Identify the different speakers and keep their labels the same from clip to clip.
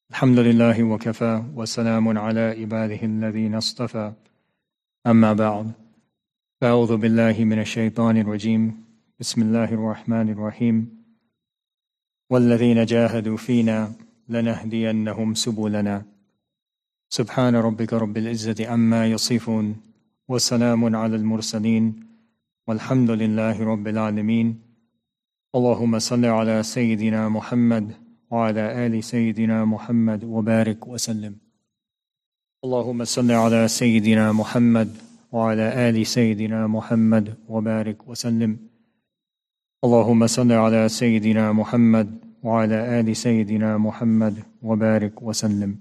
Speaker 1: الحمد لله وكفى وسلام على عباده الذين اصطفى أما بعد فأعوذ بالله من الشيطان الرجيم بسم الله الرحمن الرحيم والذين جاهدوا فينا لنهدينهم سبلنا سبحان ربك رب العزة عما يصفون وسلام على المرسلين والحمد لله رب العالمين اللهم صل على سيدنا محمد وعلى آل سيدنا محمد وبارك وسلم اللهم صل على سيدنا محمد وعلى آل سيدنا محمد وبارك وسلم اللهم صل على سيدنا محمد وعلى آل سيدنا محمد وبارك وسلم.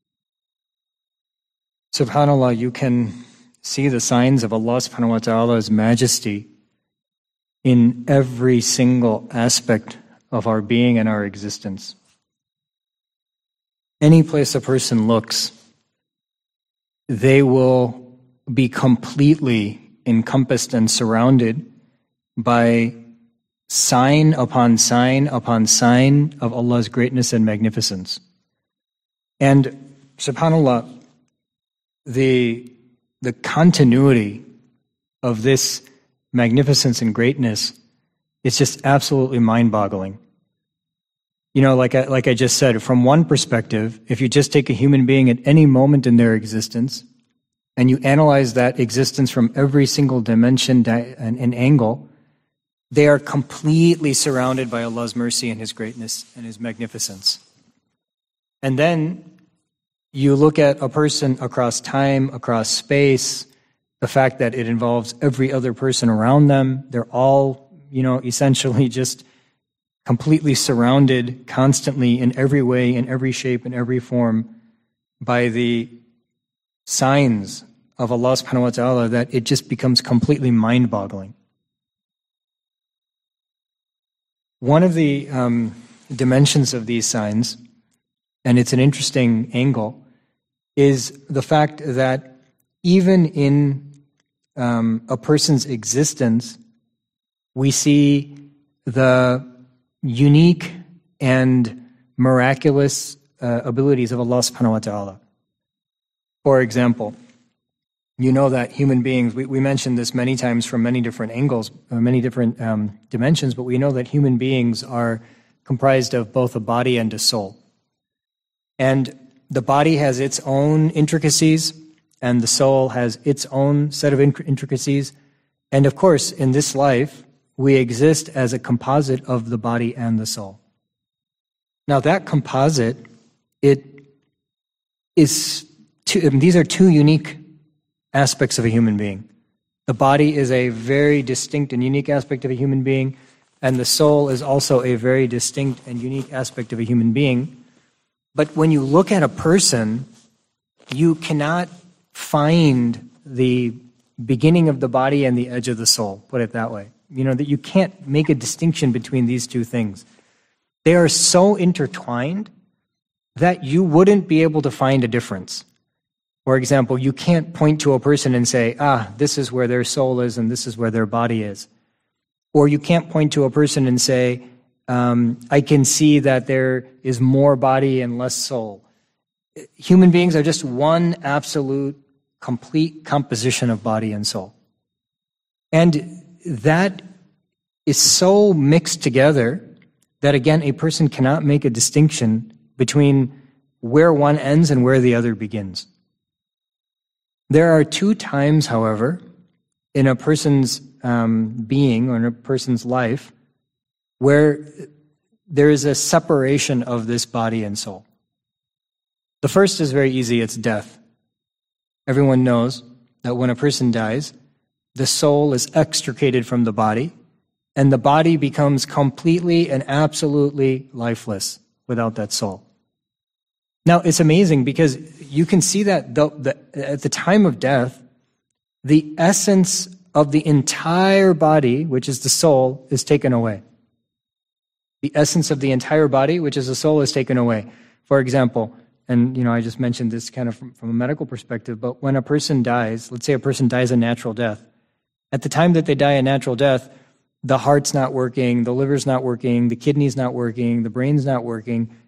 Speaker 1: SubhanAllah, you can see the signs of Allah subhanahu wa ta'ala's majesty in every single aspect of our being and our existence. Any place a person looks, they will be completely encompassed and surrounded by sign upon sign upon sign of Allah's greatness and magnificence. And subhanAllah, the continuity of this magnificence and greatness is just absolutely mind-boggling. You know, like I just said, from one perspective, if you just take a human being at any moment in their existence and you analyze that existence from every single dimension and angle, they are completely surrounded by Allah's mercy and His greatness and His magnificence. And then you look at a person across time, across space, the fact that it involves every other person around them, they're all, essentially just completely surrounded constantly in every way, in every shape, in every form by the signs of Allah subhanahu wa ta'ala, that it just becomes completely mind-boggling. One of the dimensions of these signs, and it's an interesting angle, is the fact that even in a person's existence, we see the unique and miraculous abilities of Allah subhanahu wa ta'ala. For example, you know that human beings, we mentioned this many times from many different angles, many different dimensions, but we know that human beings are comprised of both a body and a soul. And the body has its own intricacies, and the soul has its own set of intricacies. And of course, in this life, we exist as a composite of the body and the soul. Now that composite, these are two unique aspects of a human being. The body is a very distinct and unique aspect of a human being, and the soul is also a very distinct and unique aspect of a human being. But when you look at a person, you cannot find the beginning of the body and the edge of the soul, put it that way. That you can't make a distinction between these two things. They are so intertwined that you wouldn't be able to find a difference. For example, you can't point to a person and say, this is where their soul is and this is where their body is. Or you can't point to a person and say, I can see that there is more body and less soul. Human beings are just one absolute, complete composition of body and soul. And that is so mixed together that, again, a person cannot make a distinction between where one ends and where the other begins. There are two times, however, in a person's being or in a person's life where there is a separation of this body and soul. The first is very easy, it's death. Everyone knows that when a person dies, the soul is extricated from the body, and the body becomes completely and absolutely lifeless without that soul. Now, it's amazing because you can see that at the time of death, the essence of the entire body, which is the soul, is taken away. The essence of the entire body, which is the soul, is taken away. For example, and I just mentioned this kind of from a medical perspective, but when a person dies, let's say a person dies a natural death, at the time that they die a natural death, the heart's not working, the liver's not working, the kidney's not working, the brain's not working,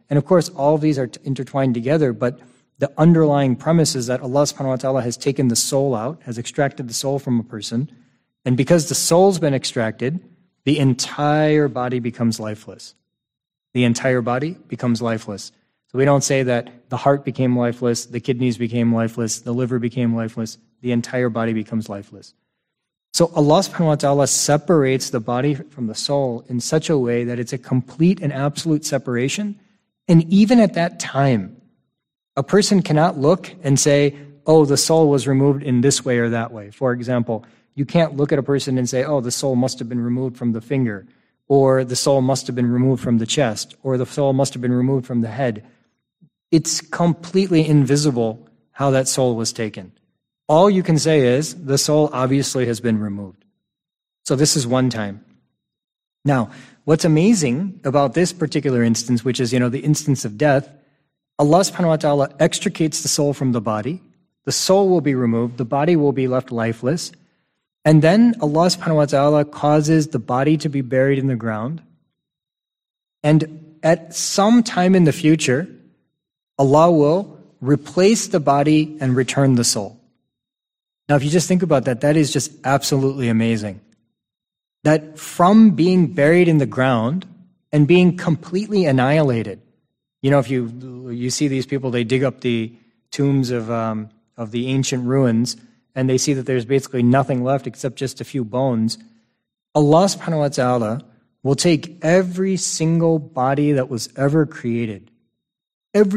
Speaker 1: And of course, all of these are intertwined together, but the underlying premise is that Allah subhanahu wa ta'ala has taken the soul out, has extracted the soul from a person, and because the soul's been extracted, the entire body becomes lifeless. The entire body becomes lifeless. So we don't say that the heart became lifeless, the kidneys became lifeless, the liver became lifeless, the entire body becomes lifeless. So Allah subhanahu wa ta'ala separates the body from the soul in such a way that it's a complete and absolute separation. And even at that time, a person cannot look and say, oh, the soul was removed in this way or that way. For example, you can't look at a person and say, oh, the soul must have been removed from the finger, or the soul must have been removed from the chest, or the soul must have been removed from the head. It's completely invisible how that soul was taken. All you can say is, the soul obviously has been removed. So this is one time. Now, what's amazing about this particular instance, which is, the instance of death, Allah subhanahu wa ta'ala extricates the soul from the body. The soul will be removed. The body will be left lifeless. And then Allah subhanahu wa ta'ala causes the body to be buried in the ground. And at some time in the future, Allah will replace the body and return the soul. Now, if you just think about that, that is just absolutely amazing. That from being buried in the ground and being completely annihilated, if you see these people, they dig up the tombs of the ancient ruins, and they see that there's basically nothing left except just a few bones. Allah subhanahu wa ta'ala will take every single body that was ever created, that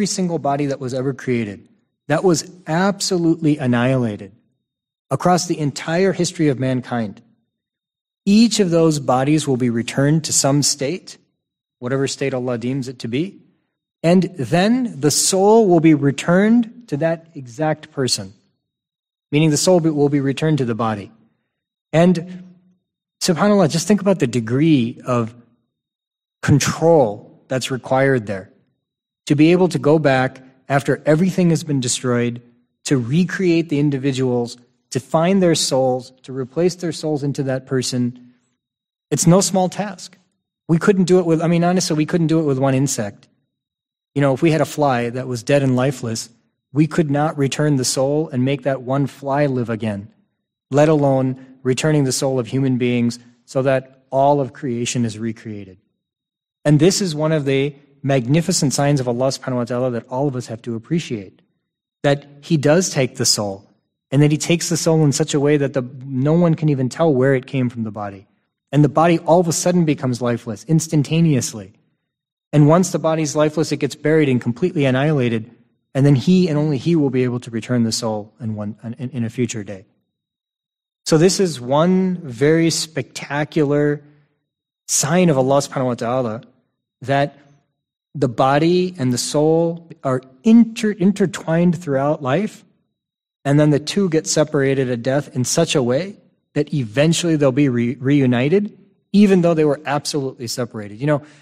Speaker 1: was absolutely annihilated across the entire history of mankind. Each of those bodies will be returned to some state, whatever state Allah deems it to be, and then the soul will be returned to that exact person, meaning the soul will be returned to the body. And subhanAllah, just think about the degree of control that's required there. To be able to go back after everything has been destroyed, to recreate the individuals, to find their souls, to replace their souls into that person, it's no small task. We couldn't do it with, honestly, we couldn't do it with one insect. If we had a fly that was dead and lifeless, we could not return the soul and make that one fly live again, let alone returning the soul of human beings so that all of creation is recreated. And this is one of the magnificent signs of Allah subhanahu wa ta'ala that all of us have to appreciate, that He does take the soul, and that He takes the soul in such a way that no one can even tell where it came from the body. And the body all of a sudden becomes lifeless, instantaneously. And once the body's lifeless, it gets buried and completely annihilated, and then He and only He will be able to return the soul in a future day. So this is one very spectacular sign of Allah subhanahu wa ta'ala, that the body and the soul are intertwined throughout life, and then the two get separated at death in such a way that eventually they'll be reunited, even though they were absolutely separated.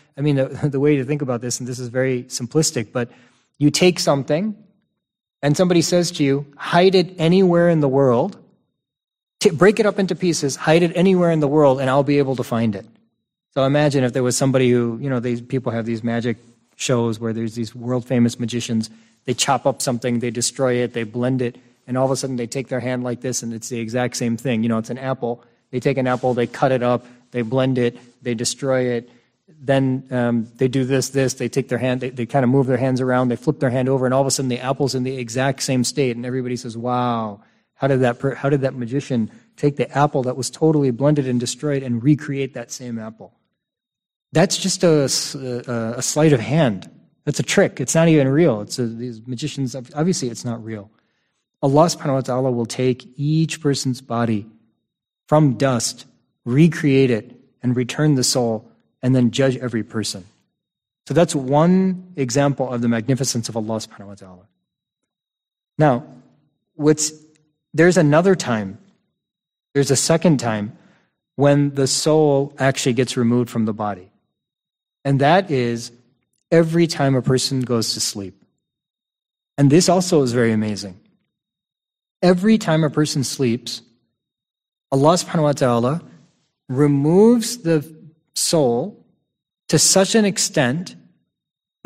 Speaker 1: The way to think about this, and this is very simplistic, but you take something, and somebody says to you, hide it anywhere in the world, break it up into pieces, hide it anywhere in the world, and I'll be able to find it. So imagine if there was somebody who, these people have these magic shows where there's these world-famous magicians, they chop up something, they destroy it, they blend it, and all of a sudden they take their hand like this, and it's the exact same thing. It's an apple. They take an apple, they cut it up, they blend it, they destroy it, then they do this, they take their hand, they kind of move their hands around, they flip their hand over, and all of a sudden the apple's in the exact same state, and everybody says, wow, how did that magician take the apple that was totally blended and destroyed and recreate that same apple? That's just a sleight of hand. That's a trick. It's not even real. These magicians, obviously it's not real. Allah subhanahu wa ta'ala will take each person's body from dust, recreate it, and return the soul, and then judge every person. So that's one example of the magnificence of Allah subhanahu wa ta'ala. Now, there's another time, there's a second time when the soul actually gets removed from the body. And that is every time a person goes to sleep. And this also is very amazing. Every time a person sleeps, Allah subhanahu wa ta'ala removes the soul to such an extent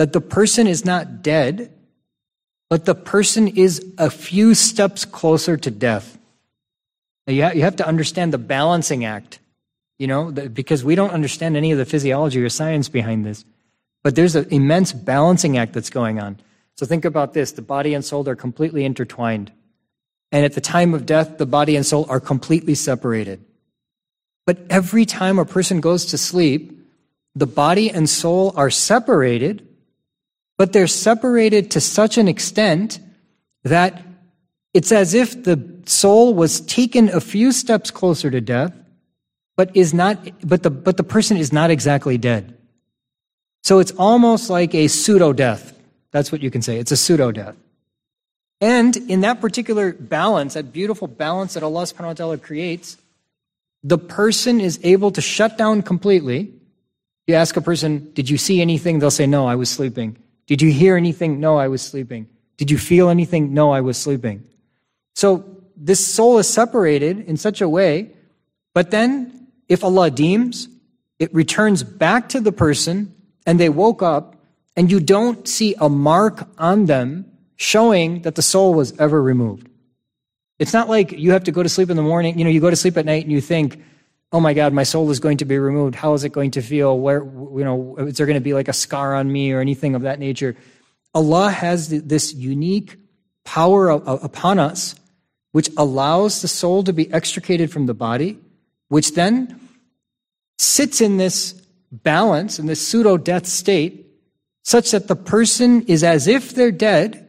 Speaker 1: that the person is not dead, but the person is a few steps closer to death. Now you have to understand the balancing act, because we don't understand any of the physiology or science behind this. But there's an immense balancing act that's going on. So think about this. The body and soul are completely intertwined. And at the time of death, the body and soul are completely separated. But every time a person goes to sleep, the body and soul are separated, but they're separated to such an extent that it's as if the soul was taken a few steps closer to death, but the person is not exactly dead. So it's almost like a pseudo-death. That's what you can say. It's a pseudo-death. And in that particular balance, that beautiful balance that Allah subhanahu wa ta'ala creates, the person is able to shut down completely. You ask a person, did you see anything? They'll say, no, I was sleeping. Did you hear anything? No, I was sleeping. Did you feel anything? No, I was sleeping. So this soul is separated in such a way, but then if Allah deems, it returns back to the person and they woke up and you don't see a mark on them showing that the soul was ever removed. It's not like you have to go to sleep in the morning, you go to sleep at night and you think, oh my God, my soul is going to be removed. How is it going to feel? Where, is there going to be like a scar on me or anything of that nature? Allah has this unique power upon us, which allows the soul to be extricated from the body, which then sits in this balance, in this pseudo-death state, such that the person is as if they're dead,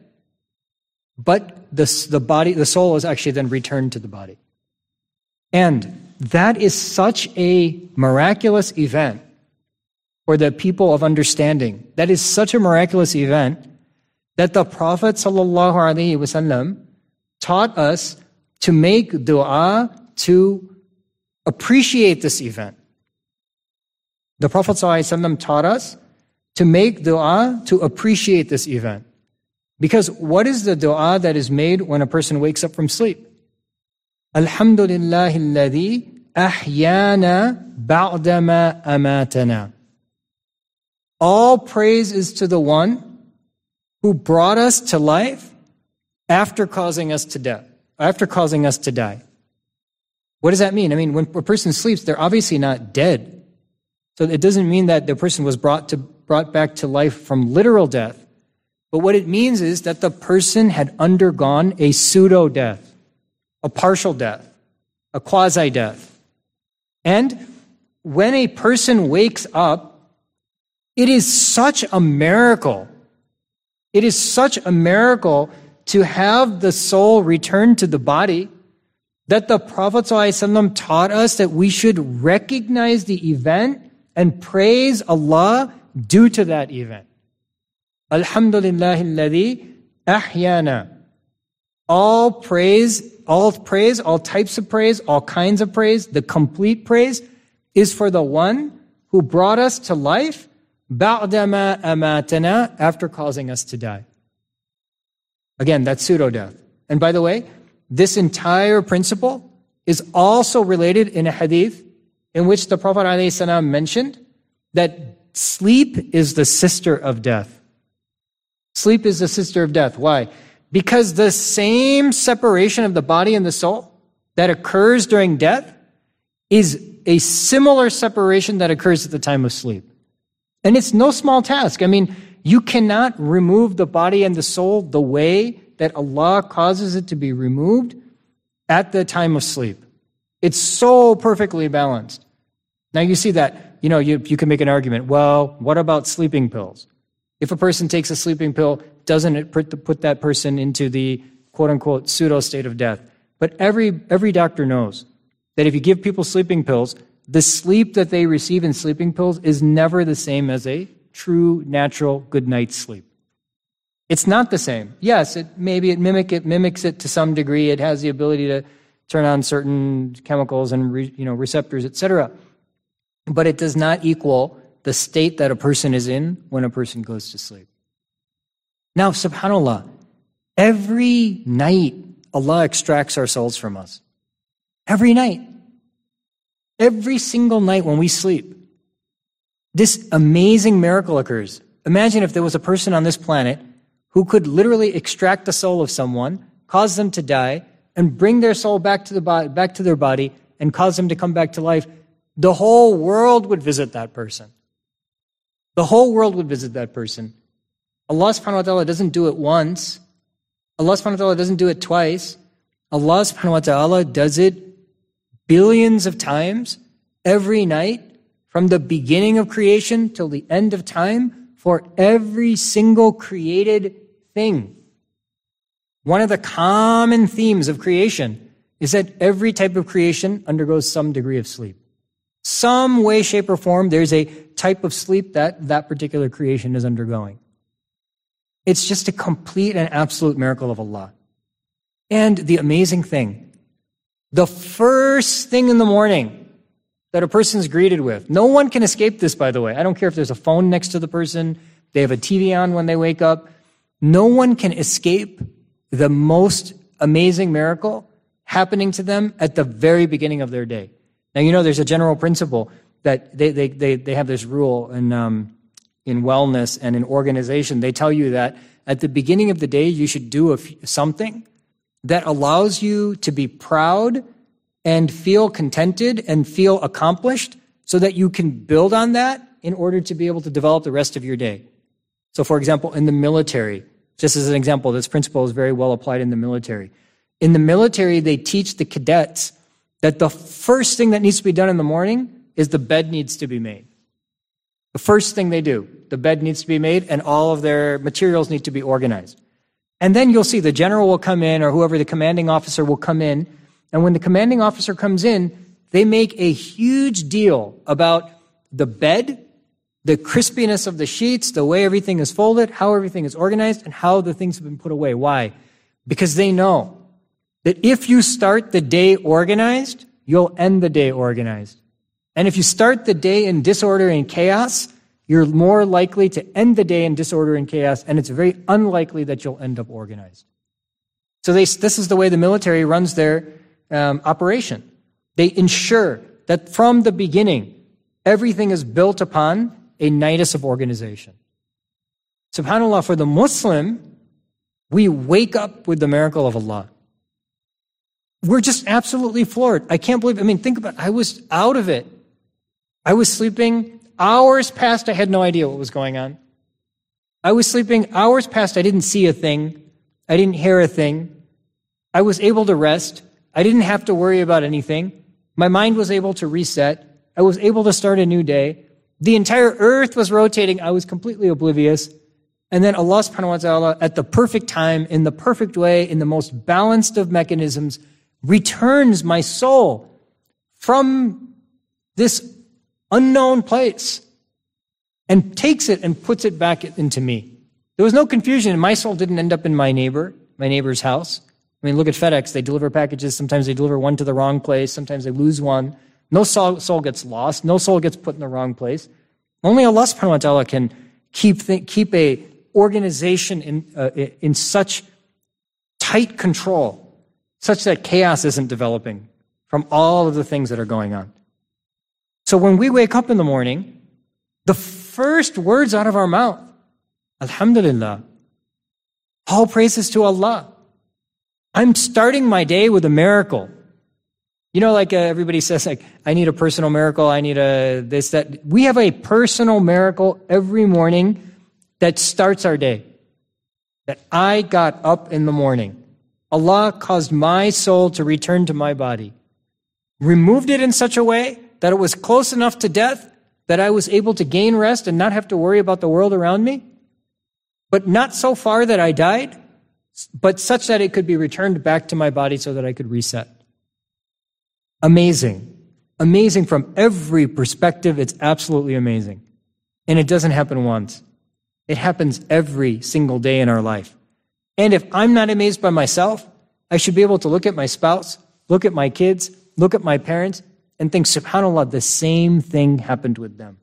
Speaker 1: but the soul is actually then returned to the body. And that is such a miraculous event for the people of understanding. That is such a miraculous event that the Prophet ﷺ taught us to make dua to appreciate this event. The Prophet ﷺ taught us to make dua to appreciate this event. Because what is the dua that is made when a person wakes up from sleep? Alhamdulillahi alladhi ahyana ba'dama amatana. All praise is to the one who brought us to life after causing us to die. What does that mean? I mean, when a person sleeps, they're obviously not dead. So it doesn't mean that the person was brought back to life from literal death. But what it means is that the person had undergone a pseudo-death, a partial death, a quasi-death. And when a person wakes up, it is such a miracle. It is such a miracle to have the soul return to the body that the Prophet ﷺ taught us that we should recognize the event and praise Allah due to that event. Alhamdulillahi alladhi ahyana. All praise, all types of praise, all kinds of praise, the complete praise is for the one who brought us to life ba'dama amatana, after causing us to die. Again, that's pseudo-death. And by the way, this entire principle is also related in a hadith in which the Prophet ﷺ mentioned that sleep is the sister of death. Sleep is the sister of death. Why? Because the same separation of the body and the soul that occurs during death is a similar separation that occurs at the time of sleep. And it's no small task. I mean, you cannot remove the body and the soul the way that Allah causes it to be removed at the time of sleep. It's so perfectly balanced. Now you see that, you can make an argument. Well, what about sleeping pills? If a person takes a sleeping pill, doesn't it put that person into the quote-unquote pseudo state of death? But every doctor knows that if you give people sleeping pills, the sleep that they receive in sleeping pills is never the same as a true, natural, good night's sleep. It's not the same. Yes, it mimics it to some degree. It has the ability to turn on certain chemicals and receptors, etc. But it does not equal the state that a person is in when a person goes to sleep. Now, subhanAllah, every night Allah extracts our souls from us. Every night. Every single night when we sleep. This amazing miracle occurs. Imagine if there was a person on this planet who could literally extract the soul of someone, cause them to die, and bring their soul back to their body and cause them to come back to life. The whole world would visit that person. The whole world would visit that person. Allah subhanahu wa ta'ala doesn't do it once. Allah subhanahu wa ta'ala doesn't do it twice. Allah subhanahu wa ta'ala does it billions of times every night from the beginning of creation till the end of time for every single created thing. One of the common themes of creation is that every type of creation undergoes some degree of sleep. Some way, shape, or form, there's a type of sleep that particular creation is undergoing. It's just a complete and absolute miracle of Allah. And the amazing thing, the first thing in the morning that a person's greeted with, no one can escape this, by the way. I don't care if there's a phone next to the person, they have a TV on when they wake up. No one can escape the most amazing miracle happening to them at the very beginning of their day. Now, there's a general principle that they have this rule in wellness and in organization. They tell you that at the beginning of the day, you should do something that allows you to be proud and feel contented and feel accomplished so that you can build on that in order to be able to develop the rest of your day. So, for example, in the military, just as an example, this principle is very well applied in the military. In the military, they teach the cadets that the first thing that needs to be done in the morning is the bed needs to be made. The first thing they do, the bed needs to be made and all of their materials need to be organized. And then you'll see the general will come in or whoever the commanding officer will come in. And when the commanding officer comes in, they make a huge deal about the bed, the crispiness of the sheets, the way everything is folded, how everything is organized, and how the things have been put away. Why? Because they know that if you start the day organized, you'll end the day organized. And if you start the day in disorder and chaos, you're more likely to end the day in disorder and chaos, and it's very unlikely that you'll end up organized. So this is the way the military runs their operation. They ensure that from the beginning, everything is built upon a nidus of organization. SubhanAllah, for the Muslim, we wake up with the miracle of Allah. We're just absolutely floored. I can't believe, think about it. I was out of it. I was sleeping hours past, I had no idea what was going on. I was sleeping hours past, I didn't see a thing. I didn't hear a thing. I was able to rest. I didn't have to worry about anything. My mind was able to reset. I was able to start a new day. The entire earth was rotating. I was completely oblivious. And then Allah subhanahu wa ta'ala, at the perfect time, in the perfect way, in the most balanced of mechanisms, returns my soul from this unknown place and takes it and puts it back into me. There was no confusion. My soul didn't end up in my neighbor's house. Look at FedEx. They deliver packages. Sometimes they deliver one to the wrong place. Sometimes they lose one. No soul gets lost. No soul gets put in the wrong place. Only Allah subhanahu wa ta'ala can keep a organization in such tight control such that chaos isn't developing from all of the things that are going on. So when we wake up in the morning, the first words out of our mouth, Alhamdulillah, all praises to Allah. I'm starting my day with a miracle. Everybody says, I need a personal miracle, I need this, that. We have a personal miracle every morning that starts our day. That I got up in the morning. Allah caused my soul to return to my body, removed it in such a way that it was close enough to death that I was able to gain rest and not have to worry about the world around me, but not so far that I died, but such that it could be returned back to my body so that I could reset. Amazing. Amazing from every perspective. It's absolutely amazing. And it doesn't happen once. It happens every single day in our life. And if I'm not amazed by myself, I should be able to look at my spouse, look at my kids, look at my parents, and think, SubhanAllah, the same thing happened with them.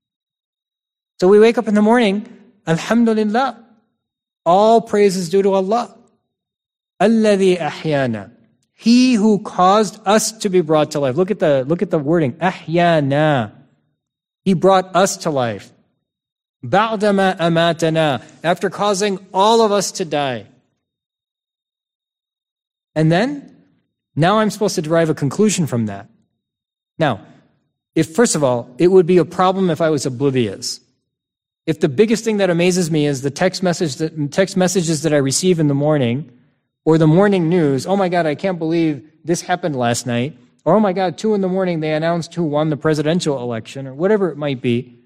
Speaker 1: So we wake up in the morning, Alhamdulillah, all praise is due to Allah. Alladhi ahyana. He who caused us to be brought to life. Look at the wording, ahyana. He brought us to life. بَعْدَمَا أَمَاتَنَا, after causing all of us to die. And then, now I'm supposed to derive a conclusion from that. Now, first of all, it would be a problem if I was oblivious. If the biggest thing that amazes me is the text messages that I receive in the morning, or the morning news, oh my God, I can't believe this happened last night, or oh my God, 2 a.m. they announced who won the presidential election, or whatever it might be.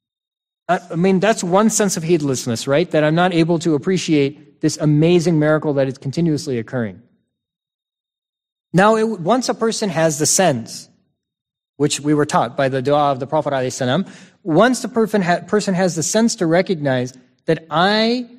Speaker 1: I mean, that's one sense of heedlessness, right? That I'm not able to appreciate this amazing miracle that is continuously occurring. Now, once a person has the sense, which we were taught by the dua of the Prophet ﷺ, once the person has the sense to recognize that I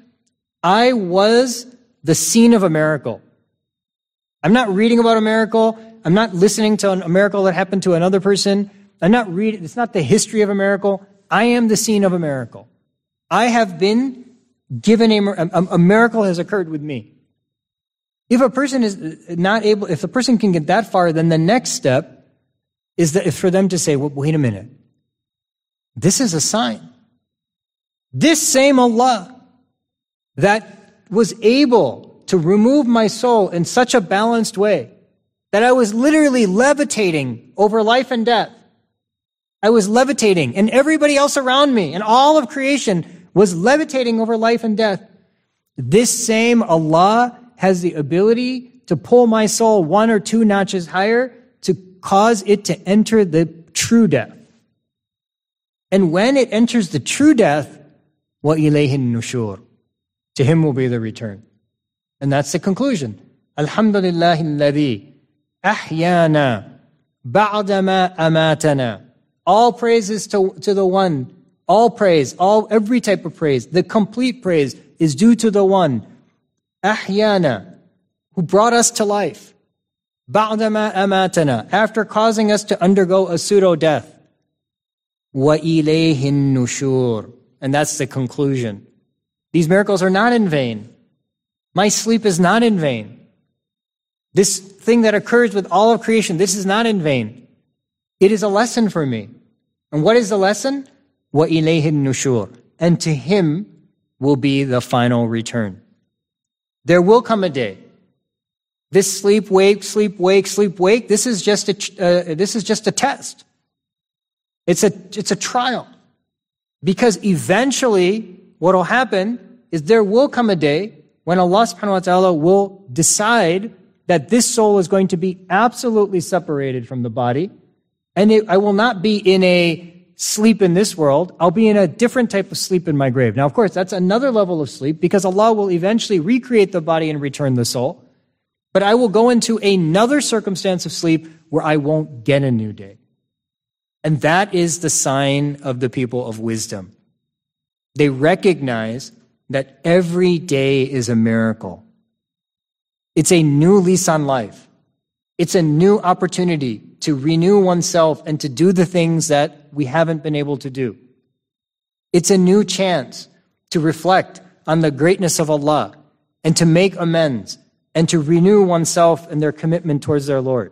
Speaker 1: was the scene of a miracle. I'm not reading about a miracle. I'm not listening to a miracle that happened to another person. It's not the history of a miracle. I am the scene of a miracle. I have been given a miracle has occurred with me. If a person is not able, if the person can get that far, then the next step is that for them to say, well, wait a minute. This is a sign. This same Allah that was able to remove my soul in such a balanced way that I was literally levitating over life and death. I was levitating, and everybody else around me and all of creation was levitating over life and death. This same Allah has the ability to pull my soul 1 or 2 notches higher to cause it to enter the true death. And when it enters the true death, وَإِلَيْهِ النُّشُورِ, to Him will be the return. And that's the conclusion. Alhamdulillahi alladhi ahyana ba'dama amatana. All praises to the one. All praise, every type of praise, the complete praise is due to the one. Ahyana, who brought us to life. Ba'dama amatana, after causing us to undergo a pseudo-death. وَإِلَيْهِ النُّشُورِ, and that's the conclusion. These miracles are not in vain. My sleep is not in vain. This thing that occurs with all of creation, this is not in vain. It is a lesson for me. And what is the lesson? وَإِلَيْهِ النُّشُورِ, and to Him will be the final return. There will come a day. This sleep, wake, sleep, wake, sleep, wake, this is just a test. It's a trial. Because eventually, what will happen is there will come a day when Allah subhanahu wa ta'ala will decide that this soul is going to be absolutely separated from the body, and I will not be in a sleep in this world, I'll be in a different type of sleep in my grave. Now, of course, that's another level of sleep, because Allah will eventually recreate the body and return the soul, but I will go into another circumstance of sleep where I won't get a new day. And that is the sign of the people of wisdom. They recognize that every day is a miracle. It's a new lease on life. It's a new opportunity to renew oneself and to do the things that we haven't been able to do. It's a new chance to reflect on the greatness of Allah and to make amends and to renew oneself and their commitment towards their Lord.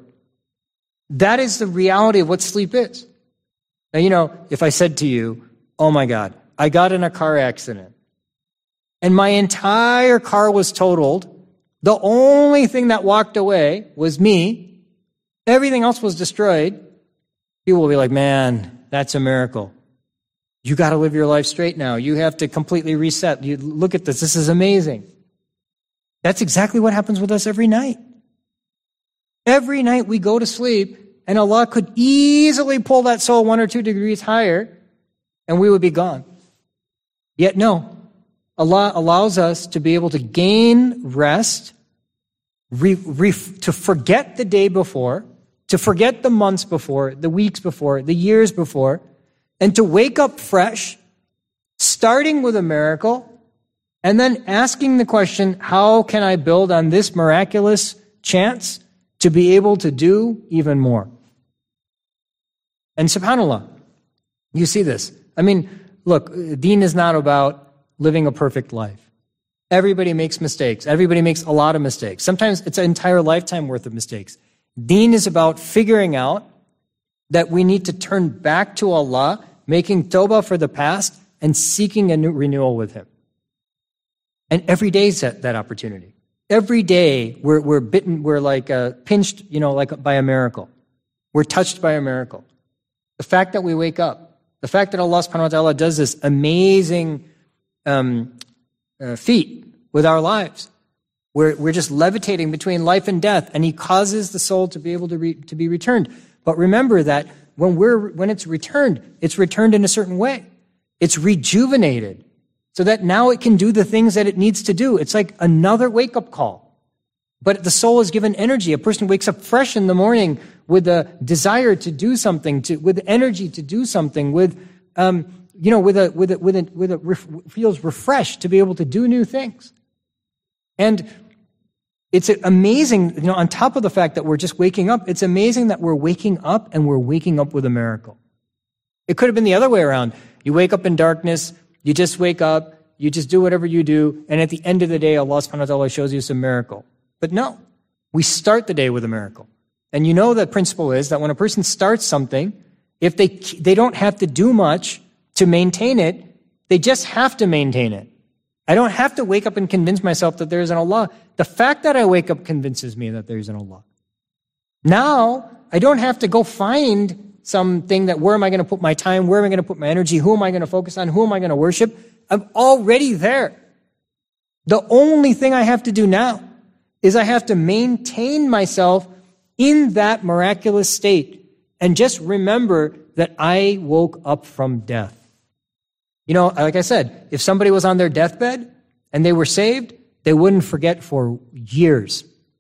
Speaker 1: That is the reality of what sleep is. Now, if I said to you, oh my God, I got in a car accident and my entire car was totaled, the only thing that walked away was me, everything else was destroyed, people will be like, man, that's a miracle. You got to live your life straight now. You have to completely reset. You look at this. This is amazing. That's exactly what happens with us every night. Every night we go to sleep, and Allah could easily pull that soul 1 or 2 degrees higher, and we would be gone. Yet no, Allah allows us to be able to gain rest, to forget the day before, to forget the months before, the weeks before, the years before, and to wake up fresh, starting with a miracle, and then asking the question, how can I build on this miraculous chance to be able to do even more? And subhanAllah, you see this. I mean, look, deen is not about living a perfect life. Everybody makes mistakes. Everybody makes a lot of mistakes. Sometimes it's an entire lifetime worth of mistakes. Deen is about figuring out that we need to turn back to Allah, making tawbah for the past, and seeking a new renewal with him. And every day is that opportunity. Every day we're bitten, we're like pinched, like by a miracle. We're touched by a miracle. The fact that we wake up, the fact that Allah subhanahu wa ta'ala does this amazing feat with our lives. We're just levitating between life and death, and He causes the soul to be able to be returned. But remember that when it's returned in a certain way. It's rejuvenated so that now it can do the things that it needs to do. It's like another wake-up call. But the soul is given energy. A person wakes up fresh in the morning with a desire to do something, with energy to do something, feels refreshed to be able to do new things. And it's amazing, on top of the fact that we're just waking up, it's amazing that we're waking up and we're waking up with a miracle. It could have been the other way around. You wake up in darkness, you just wake up, you just do whatever you do, and at the end of the day, Allah subhanahu wa ta'ala shows you some miracle. But no, we start the day with a miracle. And the principle is that when a person starts something, if they don't have to do much to maintain it, they just have to maintain it. I don't have to wake up and convince myself that there is an Allah. The fact that I wake up convinces me that there is an Allah. Now, I don't have to go find something that where am I going to put my time, where am I going to put my energy, who am I going to focus on, who am I going to worship? I'm already there. The only thing I have to do now is I have to maintain myself in that miraculous state and just remember that I woke up from death. Like I said, if somebody was on their deathbed and they were saved, they wouldn't forget for years.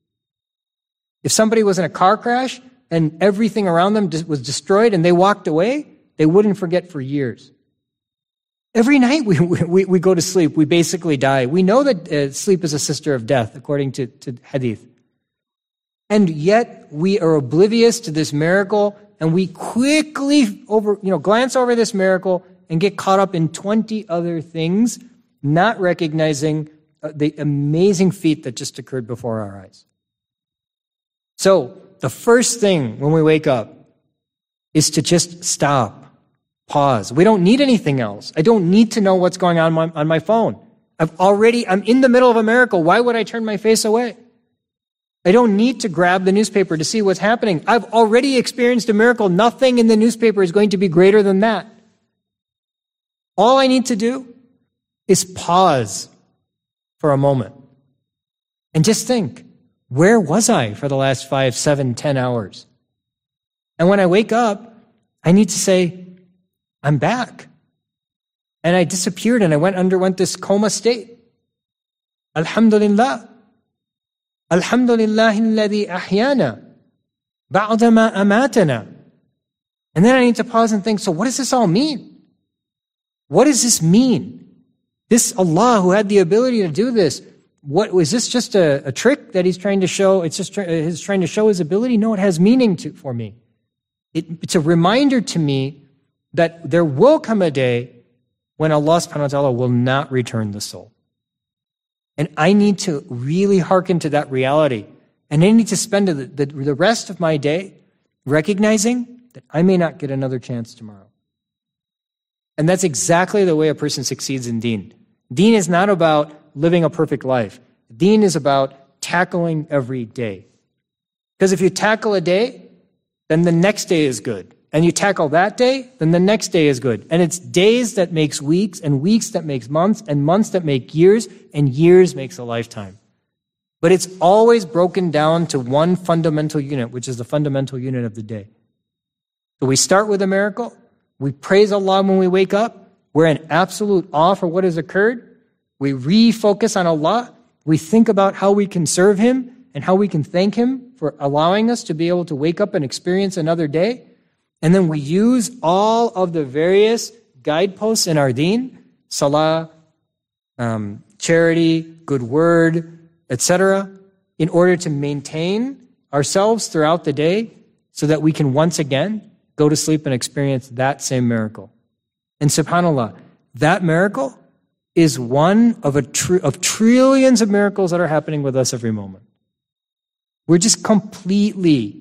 Speaker 1: If somebody was in a car crash and everything around them was destroyed and they walked away, they wouldn't forget for years. Every night we go to sleep, we basically die. We know that sleep is a sister of death, according to hadith. And yet we are oblivious to this miracle, and we quickly glance over this miracle and get caught up in 20 other things, not recognizing the amazing feat that just occurred before our eyes. So, the first thing when we wake up is to just stop, pause. We don't need anything else. I don't need to know what's going on my phone. I'm in the middle of a miracle. Why would I turn my face away? I don't need to grab the newspaper to see what's happening. I've already experienced a miracle. Nothing in the newspaper is going to be greater than that. All I need to do is pause for a moment and just think, where was I for the last 5, 7, 10 hours? And when I wake up, I need to say, I'm back. And I disappeared and I underwent this coma state. Alhamdulillah. Alhamdulillah alladhi ahyana ba'dama amatana. And then I need to pause and think, so what does this all mean? What does this mean? This Allah who had the ability to do this, was this just a trick that He's trying to show? It's just He's trying to show His ability? No, it has meaning for me. It's a reminder to me that there will come a day when Allah subhanahu wa ta'ala will not return the soul. And I need to really hearken to that reality. And I need to spend the rest of my day recognizing that I may not get another chance tomorrow. And that's exactly the way a person succeeds in deen. Deen is not about living a perfect life. Deen is about tackling every day. Because if you tackle a day, then the next day is good. And you tackle that day, then the next day is good. And it's days that makes weeks, and weeks that makes months, and months that make years, and years makes a lifetime. But it's always broken down to one fundamental unit, which is the fundamental unit of the day. So we start with a miracle. We praise Allah when we wake up. We're in absolute awe for what has occurred. We refocus on Allah. We think about how we can serve Him and how we can thank Him for allowing us to be able to wake up and experience another day. And then we use all of the various guideposts in our deen, salah, charity, good word, etc., in order to maintain ourselves throughout the day so that we can once again go to sleep and experience that same miracle. And subhanAllah, that miracle is one of trillions of miracles that are happening with us every moment. We're just completely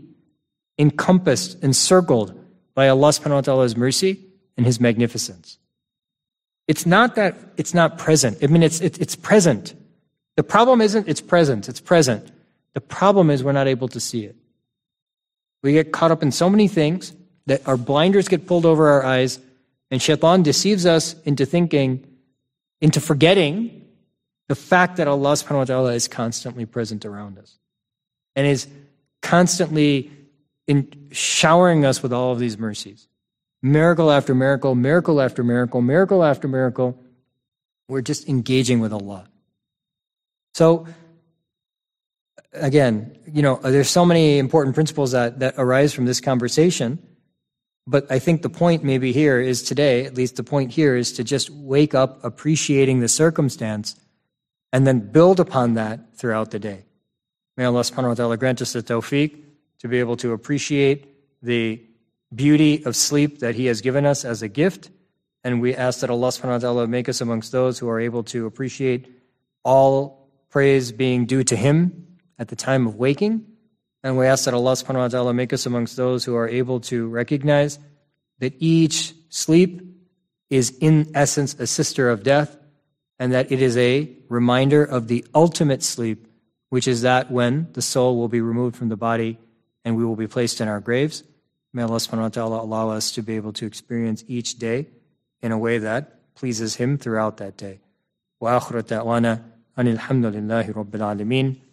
Speaker 1: encompassed, encircled by Allah subhanahu wa ta'ala's mercy and His magnificence. It's not that it's not present. I mean, it's present. The problem isn't it's present. It's present. The problem is we're not able to see it. We get caught up in so many things that our blinders get pulled over our eyes, and Shaitan deceives us into forgetting the fact that Allah subhanahu wa ta'ala is constantly present around us and is constantly showering us with all of these mercies. Miracle after miracle, miracle after miracle, miracle after miracle. We're just engaging with Allah. So, again, there's so many important principles that arise from this conversation, but I think the point maybe here is today, at least the point here is to just wake up appreciating the circumstance and then build upon that throughout the day. May Allah subhanahu wa ta'ala grant us the tawfiq to be able to appreciate the beauty of sleep that He has given us as a gift. And we ask that Allah subhanahu wa ta'ala make us amongst those who are able to appreciate all praise being due to Him at the time of waking. And we ask that Allah subhanahu wa ta'ala make us amongst those who are able to recognize that each sleep is in essence a sister of death, and that it is a reminder of the ultimate sleep, which is that when the soul will be removed from the body and we will be placed in our graves. May Allah subhanahu wa ta'ala allow us to be able to experience each day in a way that pleases Him throughout that day. Wa akhiru da'wana anil hamdulillahi rabbil alameen.